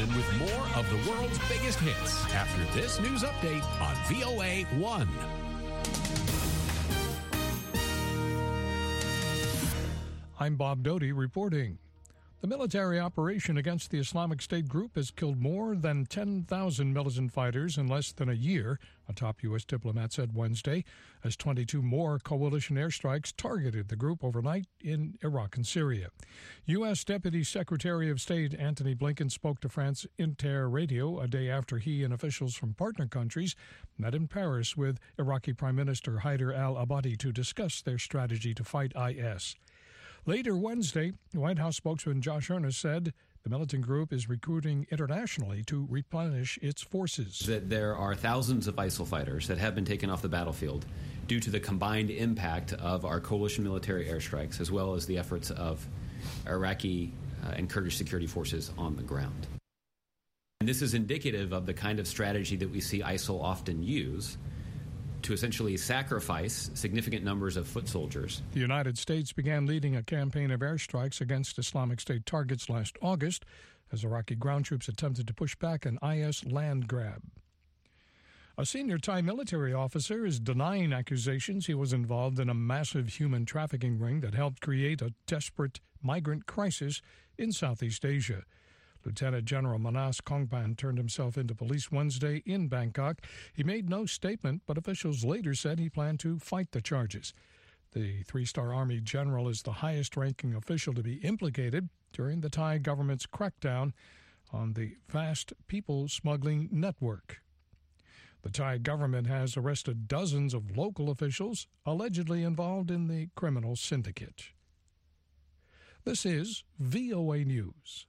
Brennan with more of the world's biggest hits after this news update on VOA 1. I'm Bob Doty reporting. The military operation against the Islamic State group has killed more than 10,000 militant fighters in less than a year, a top U.S. diplomat said Wednesday, as 22 more coalition airstrikes targeted the group overnight in Iraq and Syria. U.S. Deputy Secretary of State Antony Blinken spoke to France Inter Radio a day after he and officials from partner countries met in Paris with Iraqi Prime Minister Haider al-Abadi to discuss their strategy to fight IS. Later Wednesday, White House spokesman Josh Earnest said the militant group is recruiting internationally to replenish its forces. That there are thousands of ISIL fighters that have been taken off the battlefield due to the combined impact of our coalition military airstrikes, as well as the efforts of Iraqi and Kurdish security forces on the ground. And this is indicative of the kind of strategy that we see ISIL often use to essentially sacrifice significant numbers of foot soldiers. The United States began leading a campaign of airstrikes against Islamic State targets last August as Iraqi ground troops attempted to push back an IS land grab. A senior Thai military officer is denying accusations he was involved in a massive human trafficking ring that helped create a desperate migrant crisis in Southeast Asia. Lieutenant General Manas Kongpan turned himself into police Wednesday in Bangkok. He made no statement, but officials later said he planned to fight the charges. The three-star Army general is the highest-ranking official to be implicated during the Thai government's crackdown on the vast people smuggling network. The Thai government has arrested dozens of local officials allegedly involved in the criminal syndicate. This is VOA News.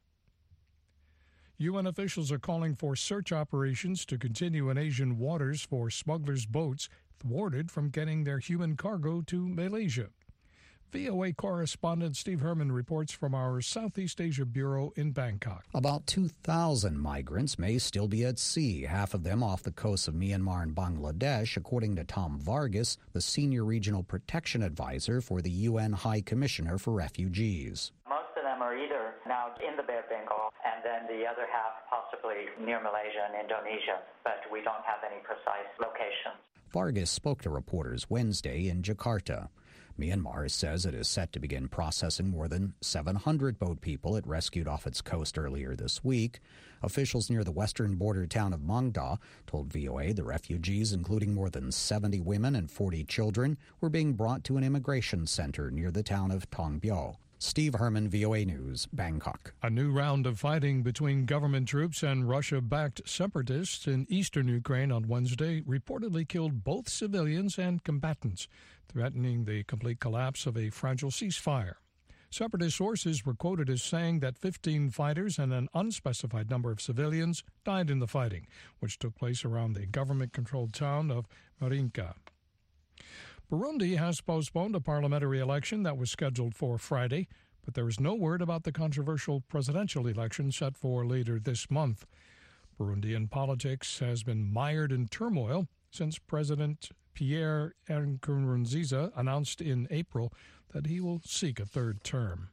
UN officials are calling for search operations to continue in Asian waters for smugglers' boats thwarted from getting their human cargo to Malaysia. VOA correspondent Steve Herman reports from our Southeast Asia Bureau in Bangkok. About 2,000 migrants may still be at sea, half of them off the coasts of Myanmar and Bangladesh, according to Tom Vargas, the Senior Regional Protection Advisor for the UN High Commissioner for Refugees. Most of them are either now in the Bay of Bengal and then the other half possibly near Malaysia and Indonesia, but we don't have any precise locations. Vargas spoke to reporters Wednesday in Jakarta. Myanmar says it is set to begin processing more than 700 boat people it rescued off its coast earlier this week. Officials near the western border town of Mangda told VOA the refugees, including more than 70 women and 40 children, were being brought to an immigration center near the town of Tongbyo. Steve Herman, VOA News, Bangkok. A new round of fighting between government troops and Russia-backed separatists in eastern Ukraine on Wednesday reportedly killed both civilians and combatants, threatening the complete collapse of a fragile ceasefire. Separatist sources were quoted as saying that 15 fighters and an unspecified number of civilians died in the fighting, which took place around the government-controlled town of Marinka. Burundi has postponed a parliamentary election that was scheduled for Friday, but there is no word about the controversial presidential election set for later this month. Burundian politics has been mired in turmoil since President Pierre Nkurunziza announced in April that he will seek a third term.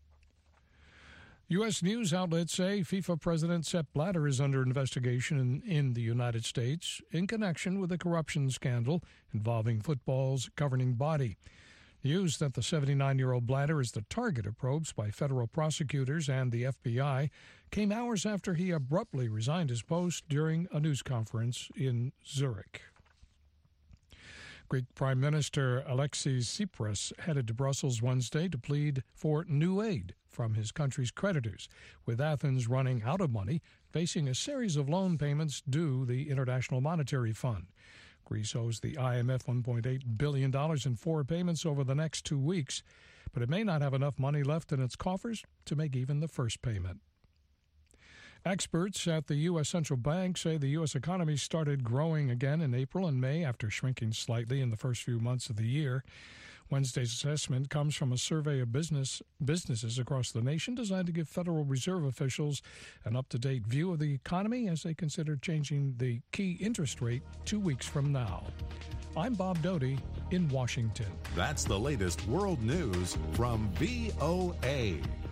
U.S. news outlets say FIFA President Sepp Blatter is under investigation in the United States in connection with a corruption scandal involving football's governing body. News that the 79-year-old Blatter is the target of probes by federal prosecutors and the FBI came hours after he abruptly resigned his post during a news conference in Zurich. Greek Prime Minister Alexis Tsipras headed to Brussels Wednesday to plead for new aid from his country's creditors, with Athens running out of money, facing a series of loan payments due the International Monetary Fund. Greece owes the IMF $1.8 billion in 4 payments over the next 2 weeks, but it may not have enough money left in its coffers to make even the first payment. Experts at the U.S. Central Bank say the U.S. economy started growing again in April and May after shrinking slightly in the first few months of the year. Wednesday's assessment comes from a survey of businesses across the nation designed to give Federal Reserve officials an up-to-date view of the economy as they consider changing the key interest rate 2 weeks from now. I'm Bob Doty in Washington. That's the latest world news from VOA.